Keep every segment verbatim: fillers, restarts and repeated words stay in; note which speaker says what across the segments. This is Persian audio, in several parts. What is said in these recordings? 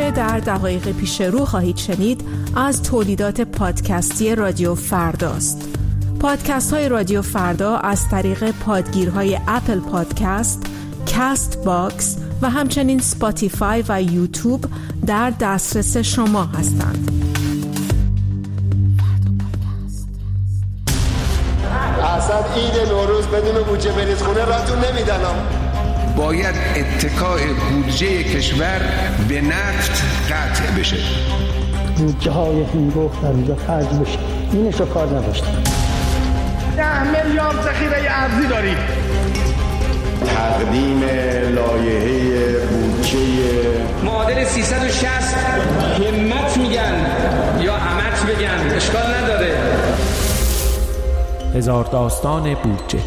Speaker 1: آنچه در دقایق پیش رو خواهید شنید از تولیدات پادکستی رادیو فرداست. پادکست های رادیو فردا از طریق پادگیرهای اپل پادکست، کاست باکس و همچنین سپاتیفای و یوتیوب در دسترس شما هستند.
Speaker 2: اصلا عید نوروز بدون بودجه بریز خونه راتون نمیدنم.
Speaker 3: باید اتکای بودجه کشور به نفت قطع بشه.
Speaker 4: بودجه های هنگفت در اینجا خرج بشه. اینش رو کار نداشتیم.
Speaker 5: ده میلیارد ذخیره ارزی داریم.
Speaker 2: تقدیم لایحه بودجه
Speaker 6: معادل سیصد و شصت همت میگن یا همت بگن اشکال نداره.
Speaker 7: هزار داستان بودجه.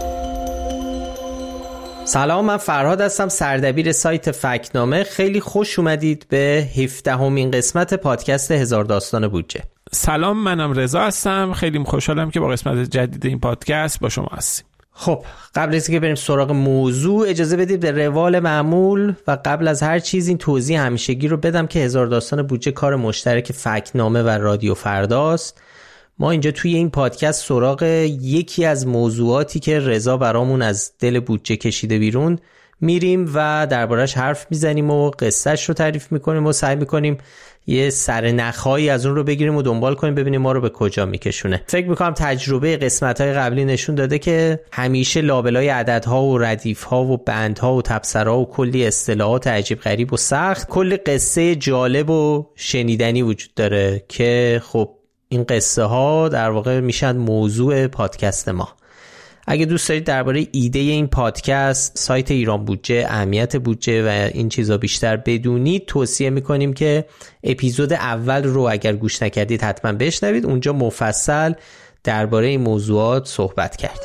Speaker 8: سلام، من فرهاد هستم، سردبیر سایت فکتنامه. خیلی خوش اومدید به هفدهمین قسمت پادکست هزار داستان بودجه.
Speaker 7: سلام، منم رضا هستم. خیلی خوشحالم که با قسمت جدید این پادکست با شما هستیم.
Speaker 8: خب قبل از اینکه بریم سراغ موضوع اجازه بدید به روال معمول و قبل از هر چیز این توضیح همیشگی رو بدم که هزار داستان بودجه کار مشترک فکتنامه و رادیو فرداست. ما اینجا توی این پادکست سراغ یکی از موضوعاتی که رضا برامون از دل بودجه کشیده بیرون میریم و دربارش حرف میزنیم و قصهش رو تعریف میکنیم و سعی میکنیم یه سرنخهایی از اون رو بگیریم و دنبال کنیم ببینیم ما رو به کجا میکشونه. فکر میکنم تجربه قسمت‌های قبلی نشون داده که همیشه لابلای عددها و ردیف‌ها و بندها و تبصره‌ها و کلی اصطلاحات عجیب غریب و سخت کلی قصه جالب و شنیدنی وجود داره که خب این قصه ها در واقع میشن موضوع پادکست ما. اگه دوست دارید درباره ایده این پادکست، سایت ایران بودجه، اهمیت بودجه و این چیزا بیشتر بدونید، توصیه میکنیم که اپیزود اول رو اگر گوش نکردید حتما بشنوید. اونجا مفصل درباره این موضوعات صحبت کردیم.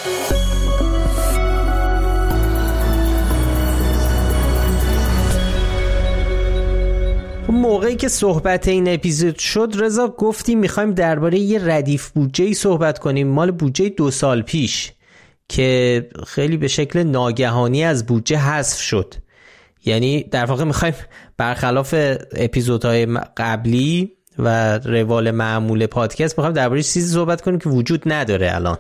Speaker 8: موقعی که صحبت این اپیزود شد رضا گفتیم میخوایم درباره یه ردیف بودجه‌ای صحبت کنیم، مال بودجه دو سال پیش که خیلی به شکل ناگهانی از بودجه حذف شد. یعنی در واقع میخوایم برخلاف اپیزودهای قبلی و روال معمول پادکست میخوایم درباره چیزی صحبت کنیم که وجود نداره الان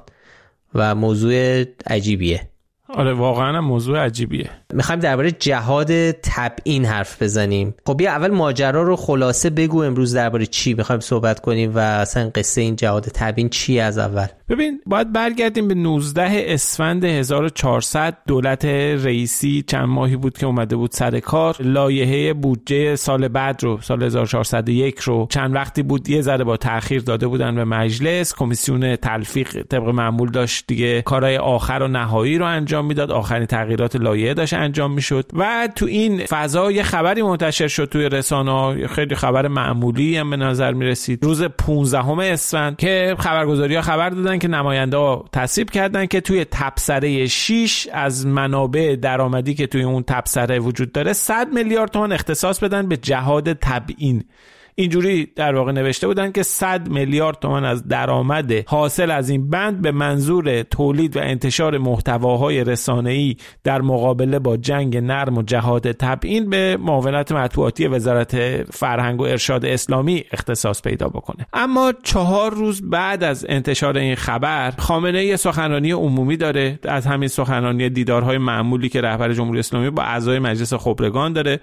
Speaker 8: و موضوع عجیبیه.
Speaker 7: آره واقعا موضوع عجیبیه.
Speaker 8: میخوایم درباره جهاد تبیین حرف بزنیم. خب بیا اول ماجرا رو خلاصه بگو، امروز درباره چی میخوایم صحبت کنیم و اصلا قصه این جهاد تبیین چیه از اول؟
Speaker 7: ببین باید برگردیم به نوزده اسفند هزار و چهارصد. دولت رئیسی چند ماهی بود که اومده بود سر کار. لایحه بودجه سال بعد رو، سال هزار و چهارصد و یک رو چند وقتی بود یه ذره با تأخیر داده بودن به مجلس. کمیسیون تلفیق طبق معمول داشت دیگه کارهای آخر و نهایی رو انجام میداد، آخرین تغییرات لایحه داشت انجام میشد و تو این فضا یه خبری منتشر شد توی رسانه‌ها، خیلی خبر معمولی هم به نظر میرسید، روز پانزدهم اسفند که خبرگزاری‌ها خبر دادن که نماینده‌ها تصویب کردن که توی تبصره شش از منابع درآمدی که توی اون تبصره وجود داره صد میلیارد تومان اختصاص بدن به جهاد تبیین. اینجوری در واقع نوشته بودن که صد میلیارد تومان از درآمد حاصل از این بند به منظور تولید و انتشار محتواهای رسانه‌ای در مقابله با جنگ نرم و جهاد تبیین به معاونت مطبوعاتی وزارت فرهنگ و ارشاد اسلامی اختصاص پیدا بکنه. اما چهار روز بعد از انتشار این خبر خامنه‌ای یه سخنرانی عمومی داره. از همین سخنرانی دیدارهای معمولی که رهبر جمهوری اسلامی با اعضای مجلس خبرگان داره،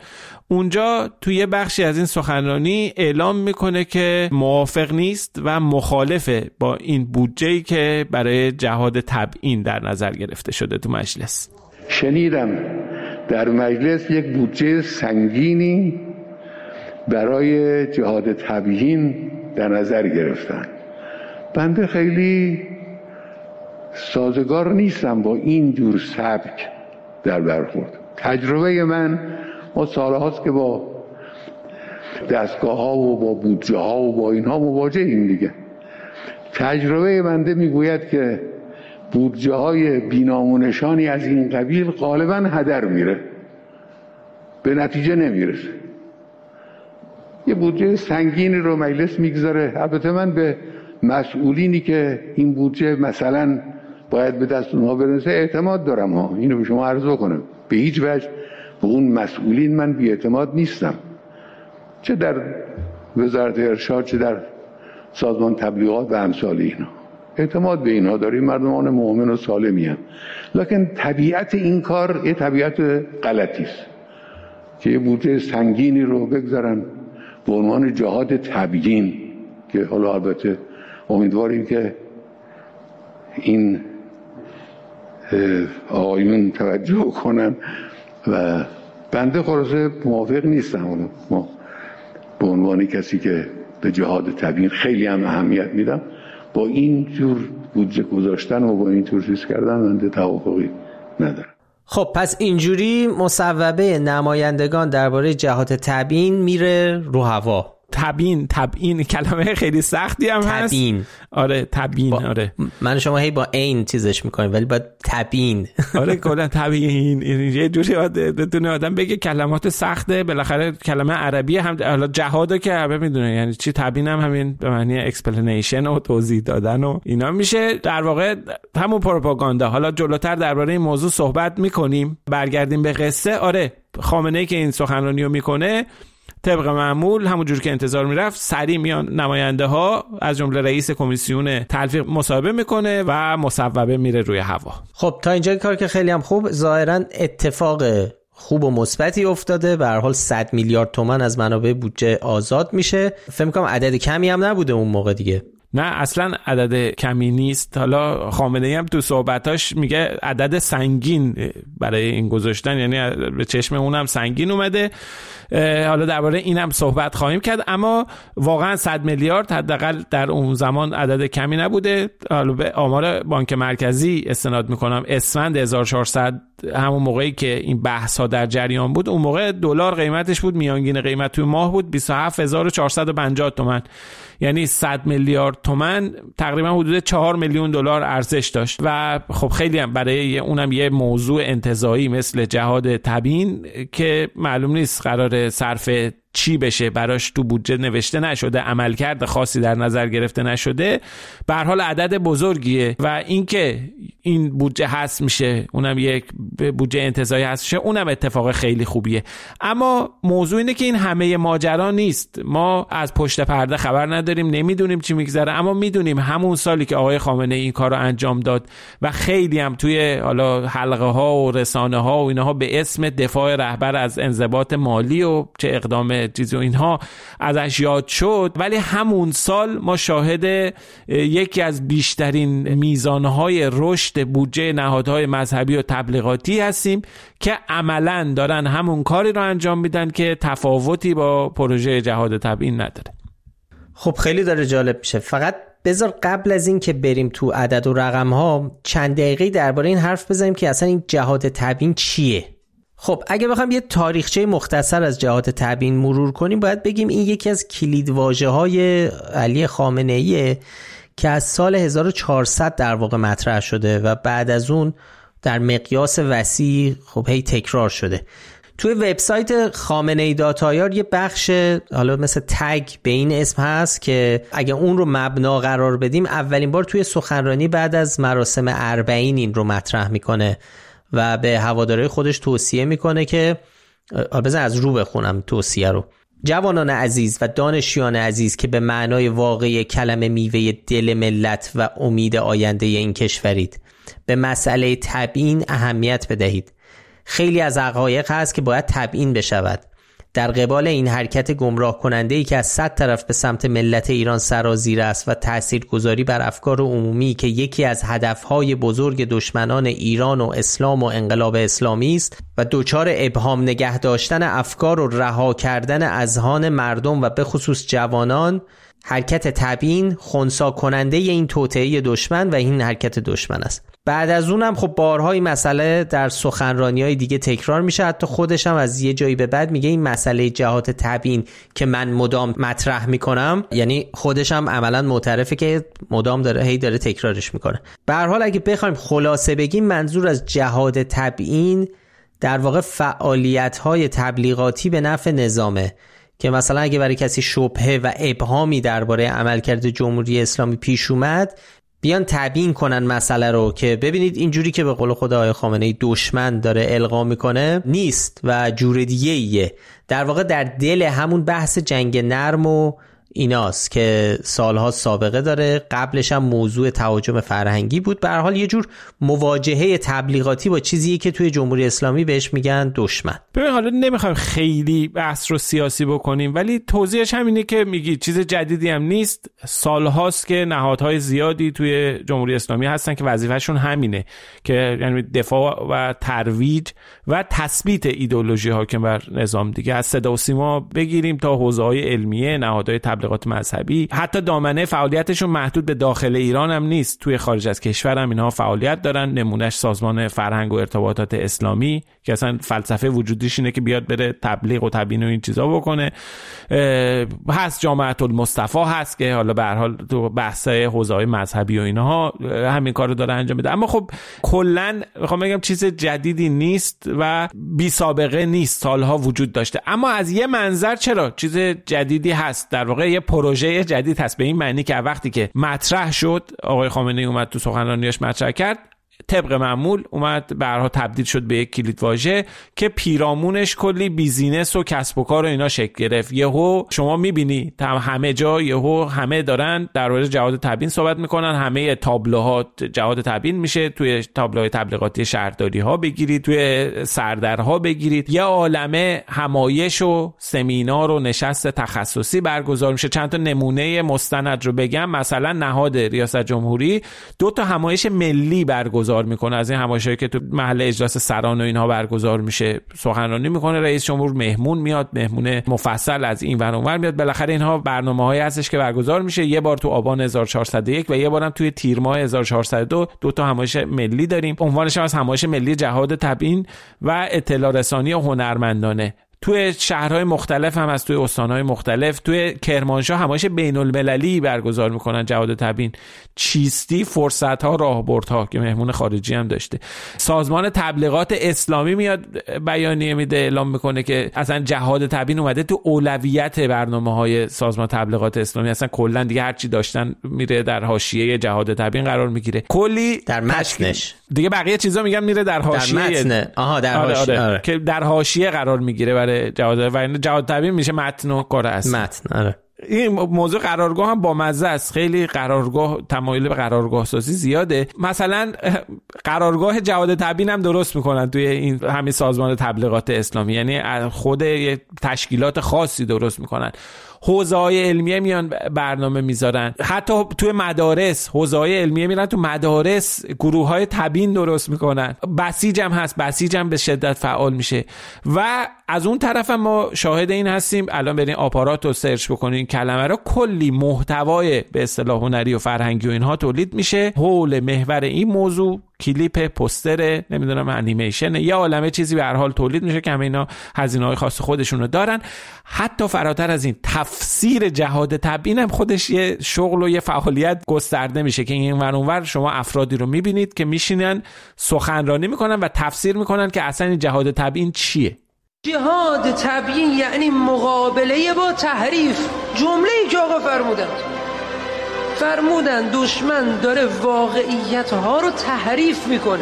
Speaker 7: اونجا توی بخشی از این سخنرانی اعلام میکنه که موافق نیست و مخالفه با این بودجه‌ای که برای جهاد تبیین در نظر گرفته شده تو مجلس.
Speaker 9: شنیدم در مجلس یک بودجه سنگینی برای جهاد تبیین در نظر گرفتن. بنده خیلی سازگار نیستم با این جور سبک در برخورد. تجربه من ما سالهاست که با دستگاه ها و با بودجه ها و با اینها مواجه این دیگه. تجربه بنده میگوید که بودجه های بینامونشانی از این قبیل غالبا هدر میره، به نتیجه نمیرسه. یه بودجه سنگینی رو مجلس میگذاره. البته من به مسئولینی که این بودجه مثلا باید به دست اونها برسه اعتماد دارم ها، اینو به شما عرض کنم. به هیچ وجه به اون مسئولین من بی اعتماد نیستم، چه در وزارت ارشاد چه در سازمان تبلیغات و امثال اینا. اعتماد به اینا داریم، مردمان مؤمن و سالمی هم. لکن طبیعت این کار یه طبیعت غلطی است که یه بودجه سنگینی رو بگذارن به عنوان جهاد تبیین، که حالا البته امیدواریم که این آقایون توجه کنن و بنده خلاصه موافق نیستم. ما به عنوان کسی که به جهاد تبیین خیلی هم اهمیت میدم، با این جور بودجه گذاشتن و با این جور چیز کردن بنده توافقی ندارم.
Speaker 8: خب پس اینجوری مصوبه نمایندگان درباره جهاد تبیین میره رو هوا.
Speaker 7: تبیین تبیین کلمه خیلی سختی هم هست.
Speaker 8: تبیین.
Speaker 7: آره تبیین. آره
Speaker 8: من شما هی با عین چیزش میکنیم ولی باید تبیین.
Speaker 7: آره کلا تبیین یه جوری بتونه آدم بگه کلمات سخته، بالاخره کلمه عربی هم. حالا جهادو که همه میدونه یعنی چی، تبیین هم همین به معنی اکسپلینیشن و توضیح دادن و اینا میشه، در واقع همون پروپاگاندا. حالا جلوتر درباره این موضوع صحبت میکنیم. برگردیم به قصه. آره خامنه‌ای که این سخنرانیو میکنه طبق معمول همونجور که انتظار میرفت سریع میان نماینده ها از جمله رئیس کمیسیون تلفیق مصاحبه میکنه و مصوبه میره روی هوا.
Speaker 8: خب تا اینجا کار که خیلی هم خوب، ظاهرا اتفاق خوب و مثبتی افتاده. به هر حال صد میلیارد تومان از منابع بودجه آزاد میشه. فکر می‌کنم عدد کمی هم نبوده اون موقع دیگه.
Speaker 7: نه اصلا عدد کمی نیست. حالا خامنه‌ای هم تو صحبتاش میگه عدد سنگین برای این گذاشتن، یعنی به چشم اونم سنگین اومده. حالا درباره اینم صحبت خواهیم کرد، اما واقعا صد میلیارد حداقل در اون زمان عدد کمی نبوده. حالا به آمار بانک مرکزی استناد میکنم، اسفند هزار و چهارصد، همون موقعی که این بحث ها در جریان بود، اون موقع دلار قیمتش بود، میانگین قیمت توی ماه بود بیست و هفت هزار و چهارصد و پنجاه تومان، یعنی صد میلیارد تومان تقریبا حدود چهار میلیون دلار ارزش داشت. و خب خیلی هم برای اونم یه موضوع انتزاعی مثل جهاد تبیین که معلوم نیست قرار صرف چی بشه، براش تو بودجه نوشته نشده، عملکرد خاصی در نظر گرفته نشده، به هر حال عدد بزرگیه. و اینکه این بودجه هست میشه، اونم یک بودجه انتزاعی هست میشه، اونم اتفاق خیلی خوبیه. اما موضوع اینه که این همه ماجرا نیست. ما از پشت پرده خبر نداریم، نمیدونیم چی میگذره، اما میدونیم همون سالی که آقای خامنه ای این کارو انجام داد و خیلی هم توی حالا حلقه ها و رسانه ها و اینها به اسم دفاع رهبر از انضباط مالی و چه اقدام چیزی و اینها ازش یاد شد، ولی همون سال ما شاهد یکی از بیشترین میزانهای رشد بودجه نهادهای مذهبی و تبلیغاتی هستیم که عملاً دارن همون کاری رو انجام میدن که تفاوتی با پروژه جهاد تبیین نداره.
Speaker 8: خب خیلی داره جالب میشه. فقط بذار قبل از این که بریم تو عدد و رقم ها چند دقیقه درباره این حرف بزنیم که اصلا این جهاد تبیین چیه. خب اگه بخوام یه تاریخچه مختصر از جهاد تبیین مرور کنیم، باید بگیم این یکی از کلیدواژه‌های علی خامنه‌ایه که از سال هزار و چهارصد در واقع مطرح شده و بعد از اون در مقیاس وسیع خب هی تکرار شده. توی وبسایت خامنه‌ای دات آی آر یه بخش حالا مثل تگ به این اسم هست که اگه اون رو مبنا قرار بدیم، اولین بار توی سخنرانی بعد از مراسم اربعین این رو مطرح میکنه و به هواداری خودش توصیه میکنه که بذار از رو بخونم توصیه رو. جوانان عزیز و دانشیان عزیز که به معنای واقعی کلمه میوه دل ملت و امید آینده این کشورید، به مسئله تبیین اهمیت بدهید. خیلی از حقایق هست که باید تبیین بشود. در قبال این حرکت گمراه کننده ای که از صد طرف به سمت ملت ایران سرازیر است و تاثیرگذاری بر افکار عمومی که یکی از هدفهای بزرگ دشمنان ایران و اسلام و انقلاب اسلامی است و دچار ابهام نگه داشتن افکار و رها کردن اذهان مردم و به خصوص جوانان، حرکت تبیین خنثی کننده این توطئه دشمن و این حرکت دشمن است. بعد از اونم خب بارها این مسئله در سخنرانی‌های دیگه تکرار میشه. حتی خودش هم از یه جایی به بعد میگه این مسئله جهاد تبیین که من مدام مطرح میکنم، یعنی خودش هم عملاً معترفه که مدام داره هی داره تکرارش میکنه. به هر حال اگه بخوایم خلاصه بگیم، منظور از جهاد تبیین در واقع فعالیت‌های تبلیغاتی به نفع نظامه که مثلا اگه برای کسی شبهه و ابهامی درباره عملکرد جمهوری اسلامی پیش اومد، بیان تبیین کنن مسئله رو که ببینید اینجوری که به قول خود آقای خامنه‌ای دشمن داره القا میکنه نیست و جور دیگه ایه. در واقع در دل همون بحث جنگ نرم و ایناست که سالها سابقه داره، قبلش هم موضوع تهاجم فرهنگی بود. به هر حال یه جور مواجهه تبلیغاتی با چیزی که توی جمهوری اسلامی بهش میگن دشمن.
Speaker 7: ببین حالا نمیخوایم خیلی بحث رو سیاسی بکنیم، ولی توضیحش همینه که میگی چیز جدیدی هم نیست. سالهاست که نهادهای زیادی توی جمهوری اسلامی هستن که وظیفهشون همینه، که یعنی دفاع و ترویج و تثبیت ایدئولوژی حاکم بر نظام دیگه. از صدا و سیما بگیریم تا حوزه‌های علمیه، نهادهای تبلیغات مذهبی، حتی دامنه فعالیتشون محدود به داخل ایران هم نیست، توی خارج از کشور هم اینها فعالیت دارن. نمونهش سازمان فرهنگ و ارتباطات اسلامی که اصلا فلسفه وجودیش اینه که بیاد بره تبلیغ و تبیین و این چیزا بکنه. هست جامعه المصطفی هست که حالا به هر حال تو بحث حوزه‌های مذهبی و اینها همین کارو داره انجام میده. اما خب کلا میخوام بگم چیز جدیدی نیست و بی سابقه نیست، سالها وجود داشته. اما از یه منظر چرا چیز جدیدی هست، در واقع یه پروژه جدید هست، به این معنی که وقتی که مطرح شد، آقای خامنه‌ای اومد تو سخنرانیاش مطرح کرد، طبق معمول اومد برها تبدیل شد به یک کلیدواژه که پیرامونش کلی بیزینس و کسب و کار و اینا شکل گرفت. یهو شما میبینی همه جا یهو همه دارن در مورد جهاد تبیین صحبت میکنن، همه تابلوها جهاد تبیین میشه، توی تابلوهای تبلیغاتی شهرداری ها بگیرید، توی سردرها بگیرید، یه عالمه همایش و سمینار و نشست تخصصی برگزار میشه. چند تا نمونه مستند رو بگم، مثلا نهاد ریاست جمهوری دو تا همایش ملی برگزار میکنه، از این همایشایی که تو محل اجلاس سران و اینها برگزار میشه، سخنرانی میکنه رئیس جمهور، مهمون میاد، مهمون مفصل از این ور اون ور میاد. بالاخره اینها برنامه‌هایی هستش که برگزار میشه. یه بار تو آبان هزار و چهارصد و یک و یه بارم توی تیر ماه هزار و چهارصد و دو دو تا همایش ملی داریم. عنوانش هم از همایش ملی جهاد تبیین و اطلاع رسانی هنرمندانه. توی شهرهای مختلف هم از توی استانهای مختلف، توی کرمانشاه همایش بین المللی برگزار میکنن جهاد تبیین. چیستی، فرصت‌ها، راهبردها که مهمون خارجی هم داشته. سازمان تبلیغات اسلامی میاد بیانیه میده، اعلام میکنه که اصلا جهاد تبیین اومده تو اولویت برنامه‌های سازمان تبلیغات اسلامی، اصلا کلا دیگه هر چی داشتن میره در حاشیه جهاد تبیین قرار میگیره. کلی
Speaker 8: در متنش
Speaker 7: دیگه بقیه چیزا میگم میره در حاشیه،
Speaker 8: در متن آها در حاشیه،
Speaker 7: آره آره.
Speaker 8: آره.
Speaker 7: که در حاشیه قرار میگیره برای جهاد و جهاد تبیین میشه متن و کار است.
Speaker 8: متن آره.
Speaker 7: این موضوع قرارگاه هم با مزه است، خیلی قرارگاه تمایل به قرارگاه سازی زیاده. مثلا قرارگاه جهاد تبیین هم درست میکنن توی این همین سازمان تبلیغات اسلامی، یعنی خود تشکیلات خاصی درست میکنن. حوزه‌های علمیه میان برنامه میذارن، حتی توی مدارس حوزه‌های علمیه میرن تو مدارس گروه‌های تبیین درست میکنن. بسیج هم هست، بسیج هم به شدت فعال میشه. و از اون طرف هم ما شاهد این هستیم، الان برین آپارات رو سرچ بکنین کلمه رو، کلی محتوای به اصطلاح هنری و فرهنگی و اینها تولید میشه حول محور این موضوع. کلیپ، پوستر، نمیدونم انیمیشن، یه عالمه چیزی به هر حال تولید میشه که همه اینا هزینه‌های خاص خودشونو دارن. حتی فراتر از این، تفسیر جهاد تبیین هم خودش یه شغل و یه فعالیت گسترده میشه که این ور اون ور شما افرادی رو میبینید که میشینن سخنرانی میکنن و تفسیر میکنن که اصلا این جهاد تبیین چیه.
Speaker 10: جهاد تبیین یعنی مقابله با تحریف. جمله‌ای که آقا فرمودن فرمودن دشمن داره واقعیت ها رو تحریف میکنه.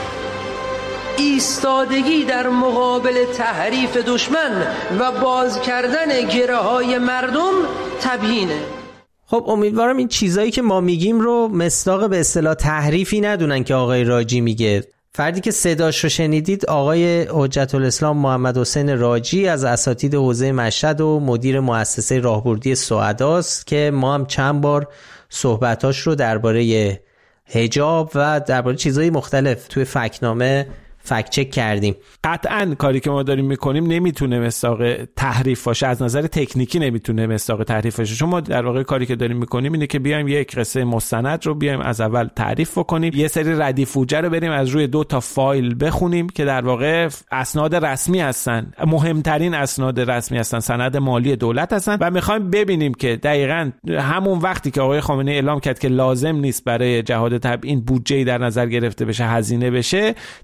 Speaker 10: ایستادگی در مقابل تحریف دشمن و باز کردن گره های مردم تبیینه.
Speaker 8: خب امیدوارم این چیزایی که ما میگیم رو مصداق به اصطلاح تحریفی ندونن که آقای راجی میگه. فردی که صداش رو شنیدید آقای حجت الاسلام محمد حسین راجی از اساتید حوزه مشهد و مدیر مؤسسه راهبردی سعداست که ما هم چند بار صحبتاش رو درباره حجاب و درباره چیزهای مختلف توی فکت‌نامه فکت چک کردیم.
Speaker 7: قطعاً کاری که ما داریم میکنیم نمیتونه مصداق تحریف باشه، از نظر تکنیکی نمیتونه مصداق تحریف باشه. چون ما در واقع کاری که داریم میکنیم اینه که بیایم یک قصه مستند رو بیایم از اول تعریف بکنیم، یه سری ردیف فوجه رو بریم از روی دو تا فایل بخونیم که در واقع اسناد رسمی هستن، مهمترین اسناد رسمی هستن، سند مالی دولت هستن، و میخوایم ببینیم که دقیقاً همون وقتی که آقای خامنه‌ای اعلام کرد که لازم نیست برای جهاد تبیین بودجه‌ای در نظر گرفته بشه، هزینه بشه، چقدر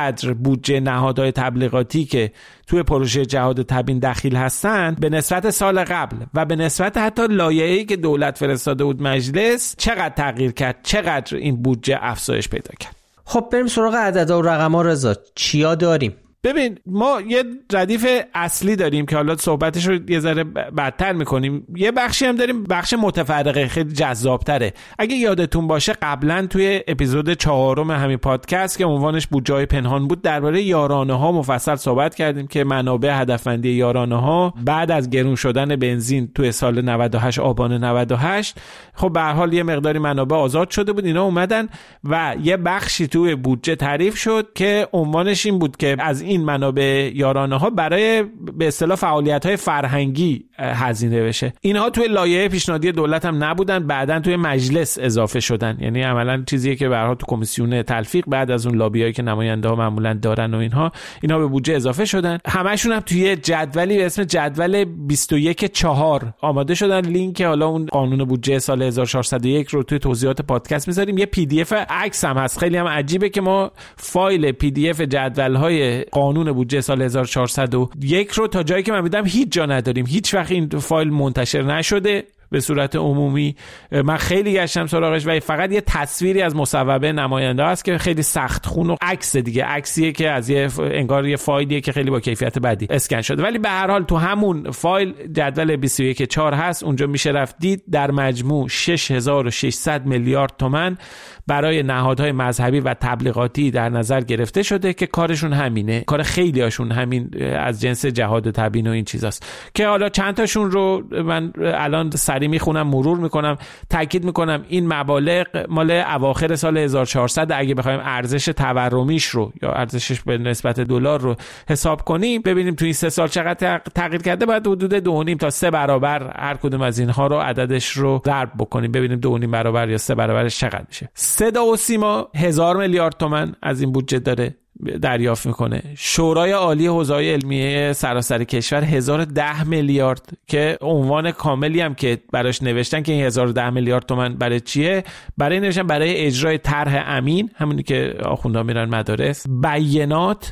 Speaker 7: چقدر بودجه نهادهای تبلیغاتی که توی پروژه جهاد تبیین دخیل هستند به نسبت سال قبل و به نسبت حتی لایحه‌ای که دولت فرستاده بود مجلس چقدر تغییر کرد، چقدر این بودجه افزایش پیدا کرد.
Speaker 8: خب بریم سراغ عددا و رقم‌ها. رضا چیا داریم؟
Speaker 7: ببین ما یه ردیف اصلی داریم که حالا صحبتش رو یه ذره بدتر میکنیم، یه بخشی هم داریم بخش متفرقه خیلی جذابتره. اگه یادتون باشه قبلا توی اپیزود چهارم همین پادکست که عنوانش بودجه پنهان بود درباره یارانه ها مفصل صحبت کردیم که منابع هدفمندی یارانه ها بعد از گرون شدن بنزین توی سال نود و هشت آبان نود و هشت خب به هر حال یه مقداری منابع آزاد شده بود، اینا اومدن و یه بخشی توی بودجه تعریف شد که عنوانش این بود که از این منابع یارانه ها برای به اصطلاح فعالیت های فرهنگی هزینه بشه. اینها توی لایحه پیشنهادی دولت هم نبودن، بعدن توی مجلس اضافه شدن، یعنی عملا چیزیه که به هر حال تو کمیسیون تلفیق بعد از اون لابیایی که نماینده ها معمولا دارن و اینها اینا به بودجه اضافه شدن. همشون هم توی جدولی به اسم جدول بیست و یک چهار آماده شدن. لینک حالا اون قانون بودجه سال هزار و چهارصد و یک رو توی توضیحات پادکست میذاریم. یه پی دی اف عکس هم هست. خیلی هم عجیبه که ما فایل پی دی اف جدول‌های قانون بودجه سال هزار و چهارصد و یک رو تا جایی که من میدم هیچ جا نداریم، هیچ وقت این فایل منتشر نشده به صورت عمومی. من خیلی گشتم سراغش و فقط یه تصویری از مصوبه نماینده است که خیلی سخت خون و عکس دیگه عکسیه که از یه انگار یه فایلیه که خیلی با کیفیت بدی اسکن شده، ولی به هر حال تو همون فایل جدول بیست و یک چهار هست، اونجا میشه رفت دید. در مجموع شش هزار و ششصد میلیارد تومان برای نهادهای مذهبی و تبلیغاتی در نظر گرفته شده که کارشون همینه، کار خیلی هاشون همین از جنس جهاد تبیین و این چیزاست که حالا چند تاشون رو من الان سری میخونم مرور میکنم. تاکید میکنم این مبالغ مال اواخر سال هزار و چهارصد، اگه بخوایم ارزش تورمیش رو یا ارزشش به نسبت دلار رو حساب کنیم ببینیم تو این سه سال چقدر تغییر کرده، باید حدود دو و نیم تا سه برابر هر کدوم از اینها رو عددش رو ضرب بکنیم ببینیم دو و نیم برابر یا سه برابرش چقدر میشه. صدا و سیما هزار میلیارد تومان از این بودجه داره دریافت میکنه. شورای عالی حوزه‌های علمیه سراسر کشور هزار و ده میلیارد که عنوان کاملی هم که براش نوشتن که این هزار و ده میلیارد تومان برای چیه، برای نوشتن برای اجرای طرح امین، همونی که آخوندها میرن مدارس، بیانات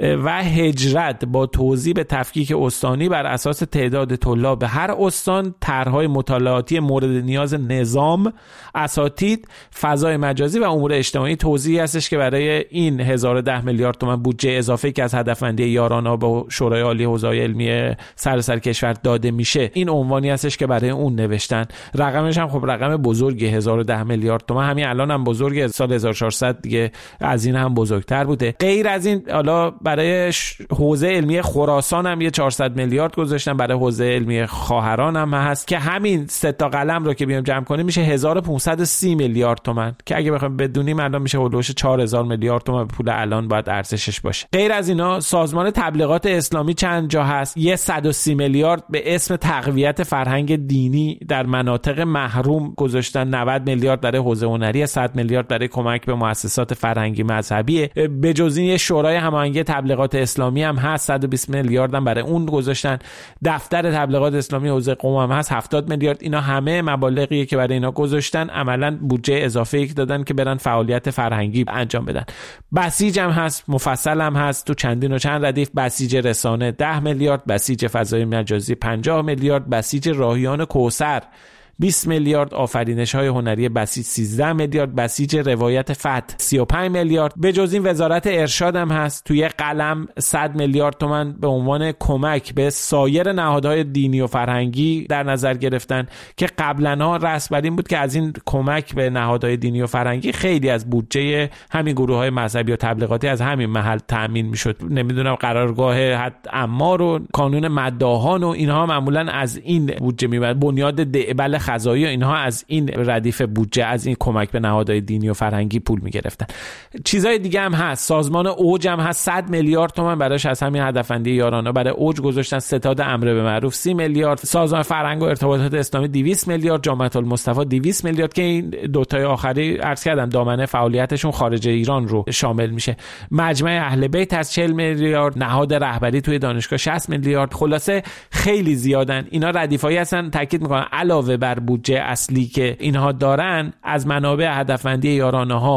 Speaker 7: و هجرت با توزیع به تفکیک استانی بر اساس تعداد طلاب به هر استان، طرح‌های مطالعاتی مورد نیاز نظام، اساتید، فضای مجازی و امور اجتماعی. توضیحی هستش که برای این هزار و ده میلیارد تومان بودجه اضافه که از هدفمندی یارانه به شورای عالی حوزه‌های علمی سراسر کشور داده میشه، این عنوانی هستش که برای اون نوشتن. رقمش هم خب رقم بزرگی، هزار و ده میلیارد تومان، همین الان هم بزرگه، سال هزار و چهارصد دیگه از این هم بزرگتر بوده. غیر از این حالا برای حوزه علمی خراسان هم یه چهارصد میلیارد گذاشتن، برای حوزه علمی خواهران هم هست که همین سه تا قلم رو که بیام جمع کنیم میشه هزار و پانصد و سی میلیارد تومان که اگه بخوایم بدونیم الان میشه حدود چهار هزار میلیارد تومان به پول الان باید ارزشش باشه. غیر از اینا سازمان تبلیغات اسلامی چند جا هست، یه صد و سی میلیارد به اسم تقویت فرهنگ دینی در مناطق محروم گذاشتن، نود میلیارد برای حوزه هنری، صد میلیارد برای کمک به مؤسسات فرهنگی مذهبی. به جز این شورای هماهنگی تبلیغات اسلامی هم هست، صد و بیست میلیارد هم برای اون گذاشتن. دفتر تبلیغات اسلامی حوزه قم هم هست، هفتاد میلیارد. اینا همه مبالغیه که برای اینا گذاشتن، عملاً بودجه اضافه ای دادن که برن فعالیت فرهنگی انجام بدن. بسیج هم هست، مفصل هم هست تو چندین و چند ردیف. بسیج رسانه ده میلیارد، بسیج فضای مجازی پنجاه میلیارد، بسیج راهیان کوثر بیست میلیارد، آفرینش‌های هنری بسیج سیزده میلیارد، بسیج روایت فتح سی و پنج میلیارد. به جز این وزارت ارشاد هم هست توی قلم صد میلیارد تومان به عنوان کمک به سایر نهادهای دینی و فرهنگی در نظر گرفتن که قبلاًها رسم بر این بود که از این کمک به نهادهای دینی و فرهنگی خیلی از بودجه همین گروه‌های مذهبی و تبلیغاتی از همین محل تامین میشد. نمیدونم قرارگاه حد امار و کانون مداحان و اینها معمولاً از این بودجه میاد، بنیاد دعبل قضایی و اینها از این ردیف بودجه، از این کمک به نهادهای دینی و فرهنگی پول میگرفتن. چیزای دیگه هم هست. سازمان اوج هم هست، صد میلیارد تومان براش از همین هدفمندی یارانه برای اوج گذاشتن. ستاد امر به معروف سی میلیارد، سازمان فرهنگ و ارتباطات اسلامی دویست میلیارد، جامعه المصطفی دویست میلیارد که این دو تای آخری عرض کردم دامنه فعالیتشون خارج ایران رو شامل میشه. مجمع اهل بیت از چهل میلیارد، نهاد رهبری توی دانشگاه شصت میلیارد. خلاصه خیلی زیادن. اینا ردیفایی هستن، تاکید میکنن علاوه بر بودجه اصلی که اینها دارن، از منابع هدفمندی یارانه ها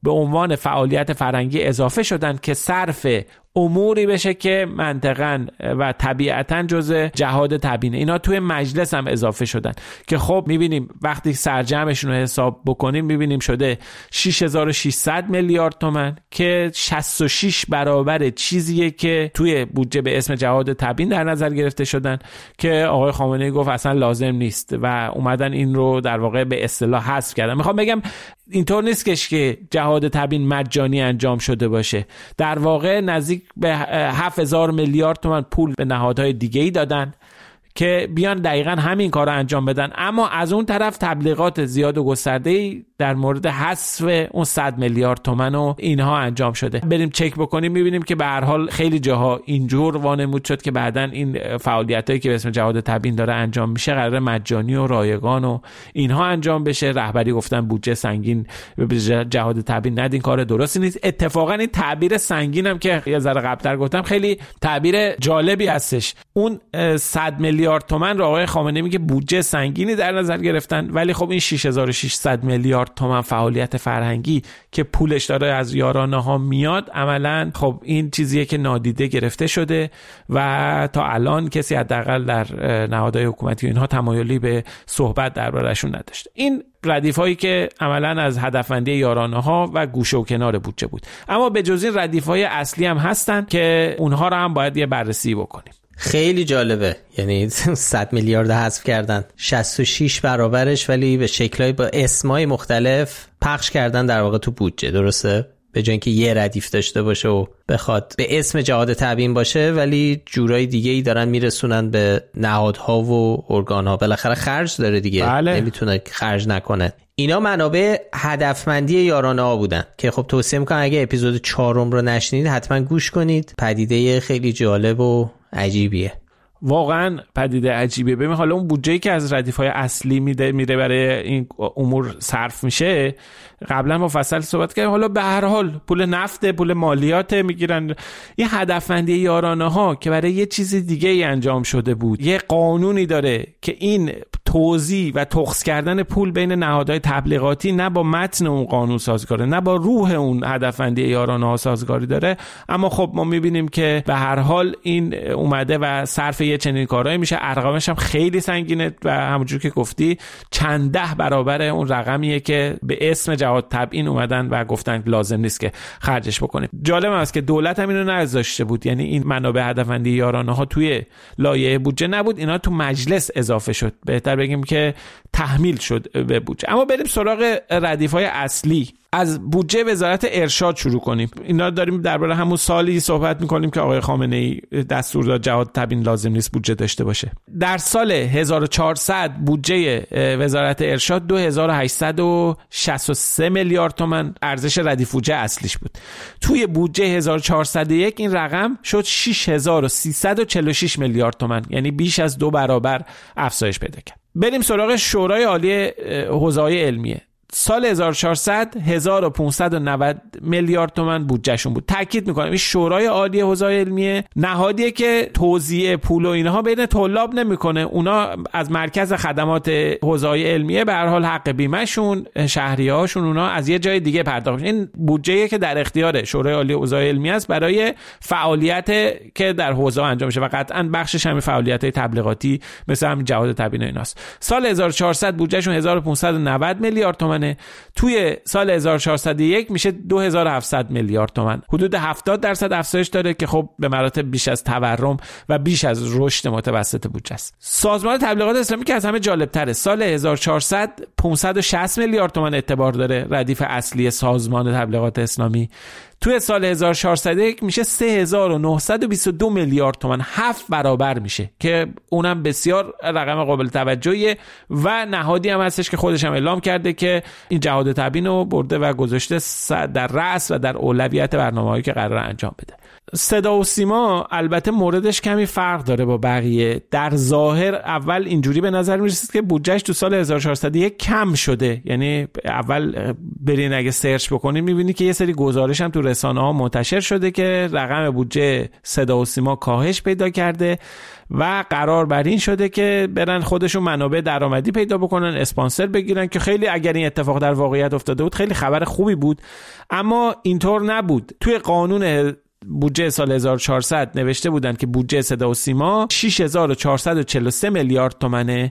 Speaker 7: به عنوان فعالیت فرهنگی اضافه شدن که صرف اموری بشه که منطقاً و طبیعتاً جزء جهاد تبیینه. اینا توی مجلس هم اضافه شدن که خب میبینیم وقتی سرجمعشون رو حساب بکنیم میبینیم شده شش هزار و ششصد میلیارد تومان که شصت و شش برابر چیزیه که توی بودجه به اسم جهاد تبیین در نظر گرفته شدن که آقای خامنه‌ای گفت اصلا لازم نیست و اومدن این رو در واقع به اصطلاح حذف کردن. میخوام بگم اینطور نیست که جهاد تبیین مجانی انجام شده باشه. در واقع نزدیک به هفت هزار میلیارد تومان پول به نهادهای دیگه‌ای دادن که بیان دقیقاً همین کار رو انجام بدن، اما از اون طرف تبلیغات زیاد و گسترده‌ای در مورد حذف اون صد میلیارد تومان و اینها انجام شده. بریم چک بکنیم می‌بینیم که به هر حال خیلی جاها اینجور وانمود شد که بعداً این فعالیتایی که به اسم جهاد تبیین داره انجام میشه قرار مجانی و رایگان و اینها انجام بشه. رهبری گفتن بودجه سنگین به جهاد تبیین ندین، کار درستی نیست. اتفاقاً این تعبیر سنگین هم که یه ذره قبل‌تر گفتم خیلی تعبیر جالبی هستش. اون صد میلیارد تومان رو آقای خامنه‌ای میگه بودجه سنگینی در نظر گرفتن، ولی خب این شش هزار و ششصد میلیارد تومان فعالیت فرهنگی که پولش داره از یارانه ها میاد، عملاً خب این چیزیه که نادیده گرفته شده و تا الان کسی حداقل در نهادهای حکومتی اینها تمایلی به صحبت درباره‌شون نداشته. این ردیفایی که عملاً از هدفمندی یارانه ها و گوشه و کنار بودجه بود. اما به جز این ردیف‌های اصلی هم هستن که اونها رو هم باید یه بررسی بکنیم.
Speaker 8: خیلی جالبه، یعنی صد میلیارد حذف کردن، شصت و شش برابرش ولی به شکل‌های با اسمای مختلف پخش کردن در واقع تو بودجه، درسته؟ به جای اینکه یه ردیف داشته باشه و بخواد به اسم جهاد تبیین باشه ولی جورای دیگه‌ای دارن میرسونن به نهادها و ارگان‌ها. بالاخره خرج داره دیگه،
Speaker 7: بله.
Speaker 8: نمیتونه خرج نکنه. اینا منابع هدفمندی یارانه ها بودن که خب توصیه میکنم اگه اپیزود چهارم رو نشنید حتما گوش کنید. پدیده خیلی جالب و عجیبیه،
Speaker 7: واقعا پدیده عجیبه. ببین حالا اون بودجه‌ای که از ردیف‌های اصلی میده میره برای این امور صرف میشه، قبلا مفصل صحبت کردیم. حالا به هر حال پول نفت، پول مالیات میگیرن. یه هدفمندی یارانه ها که برای یه چیز دیگه ای انجام شده بود، یه قانونی داره که این توزیع و تخص کردن پول بین نهادهای تبلیغاتی نه با متن اون قانون سازگاره، نه با روح اون هدفمندی یارانه ها سازگاری داره. اما خب ما میبینیم که به هر حال این اومده و صرف یه چنین کارهایی میشه. ارقامش هم خیلی سنگینه و همونجور که گفتی چند ده برابر اون رقمیه که به اسم جهاد تبیین اومدن و گفتن لازم نیست که خرجش بکنیم. جالب است که دولت هم اینو نذاشته بود، یعنی این منابع هدفمندی یارانه ها توی لایحه بودجه نبود، اینا تو مجلس اضافه شد، بهتر بگیم که تحمیل شد به بودجه. اما بریم سراغ ردیف‌های اصلی. از بودجه وزارت ارشاد شروع کنیم. اینا داریم درباره همون سالی صحبت می‌کنیم که آقای خامنه‌ای دستور داد جهاد تبیین لازم نیست بودجه داشته باشه. در سال هزار و چهارصد بودجه وزارت ارشاد دو هزار و هشتصد و شصت و سه میلیارد تومان ارزش ردیف بودجه اصلیش بود. توی بودجه هزار و چهارصد و یک این رقم شد شش هزار و سیصد و چهل و شش میلیارد تومان، یعنی بیش از دو برابر افزایش پیدا کرد. بریم سراغ شورای عالی حوزه‌های علمیه. سال هزار و چهارصد هزار و پانصد و نود میلیارد تومان بودجهشون بود. تاکید میکنم این شورای عالی حوزه علمیه نهادیه که توزیع پول و اینها بین طلاب نمیکنه. اونا از مرکز خدمات حوزه علمیه به هر حال حق بیمهشون، شهریه‌هاشون اونا از یه جای دیگه پرداخت میشه. این بودجه‌ای که در اختیار شورای عالی حوزه علمیه است برای فعالیت که در حوزه انجام میشه و قطعاً بخشش همین فعالیت‌های تبلیغاتی مثل همین جهاد تبیین و ایناست. سال هزار و چهارصد بودجهشون هزار و پانصد و نود میلیارد تومان، توی سال هزار و چهارصد و یک میشه دو هزار و هفتصد میلیارد تومان. حدود هفتاد درصد افزایش داره که خب به مراتب بیش از تورم و بیش از رشد متوسط بودجه است. سازمان تبلیغات اسلامی که از همه جالب تره، سال هزار و چهارصد پانصد و شصت میلیارد تومان اعتبار داره ردیف اصلی سازمان تبلیغات اسلامی. توی سال هزار و چهارصد و یک میشه سه هزار و نهصد و بیست و دو میلیارد تومان، هفت برابر میشه که اونم بسیار رقم قابل توجهیه و نهادی هم هستش که خودش هم اعلام کرده که این جهاد تبیین رو برده و گذاشته در رأس و در اولویت برنامه‌هایی که قرار انجام بده. صدا و سیما البته موردش کمی فرق داره با بقیه. در ظاهر اول اینجوری به نظر میرسید که بودجهش تو سال هزار و چهارصد و یک کم شده، یعنی اول برین اگه سرچ بکنین میبینی که یه سری گزارش هم تو رسانه‌ها منتشر شده که رقم بودجه صدا و سیما کاهش پیدا کرده و قرار بر این شده که برن خودشون منابع درآمدی پیدا بکنن، اسپانسر بگیرن، که خیلی اگر این اتفاق در واقعیت افتاده بود خیلی خبر خوبی بود. اما اینطور نبود. توی قانون بودجه سال هزار و چهارصد نوشته بودن که بودجه صدا و سیما شش هزار و چهارصد و چهل و سه میلیارد تومنه